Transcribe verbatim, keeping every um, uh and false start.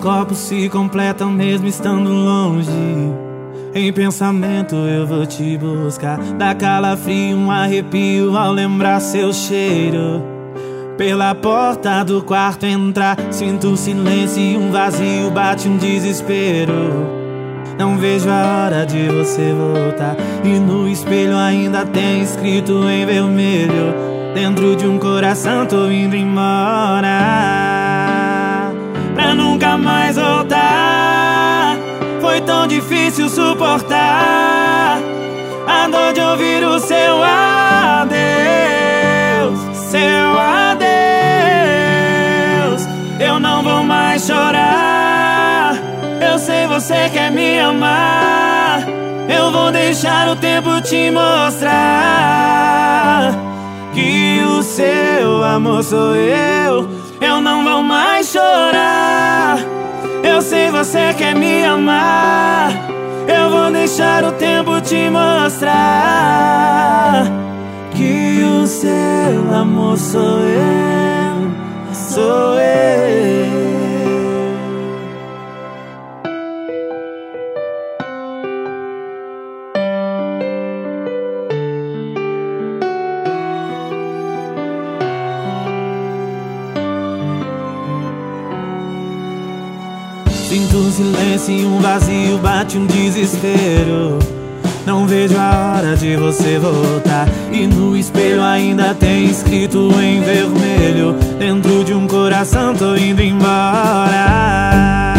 corpos se completam mesmo estando longe. Em pensamento eu vou te buscar. Dá calafrio, um arrepio ao lembrar seu cheiro. Pela porta do quarto entrar, sinto silêncio e um vazio, bate um desespero. Não vejo a hora de você voltar. E no espelho ainda tem escrito em vermelho: dentro de um coração tô indo embora, pra nunca mais voltar. Foi tão difícil suportar a dor de ouvir o seu adeus, seu adeus. Eu não vou mais chorar, eu sei você quer me amar. Eu vou deixar o tempo te mostrar que o seu amor sou eu. Eu não vou mais chorar, eu sei você quer me amar. Eu vou deixar o tempo te mostrar que o seu amor sou eu, sou eu. Sinto um silêncio e um vazio, bate um desespero. Não vejo a hora de você voltar. E no espelho ainda tem escrito em vermelho: dentro de um coração tô indo embora.